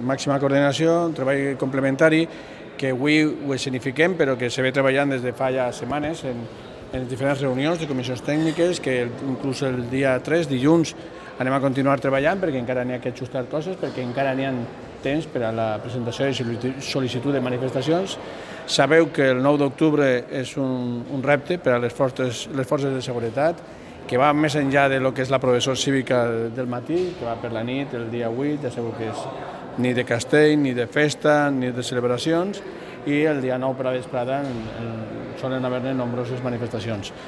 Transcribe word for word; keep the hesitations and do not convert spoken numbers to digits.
màxima coordinació, un treball complementari que avui ho escenifiquem, però que se ve treballant des de fa ja setmanes en, en diferents reunions de comissions tècniques, que inclús el dia tres, dilluns, anem a continuar treballant perquè encara n'hi ha que ajustar coses, perquè encara n'hi ha temps per a la presentació de sol·licitud de manifestacions. Sabeu que el nou d'octubre és un, un repte per a les forces, les forces de seguretat, que va més enllà de lo que és la professor cívica del matí, que va per la nit, el dia vuit, ja sabeu que és ni de castell, ni de festa, ni de celebracions, i el dia nou per la vesprada solen haver-ne nombroses manifestacions.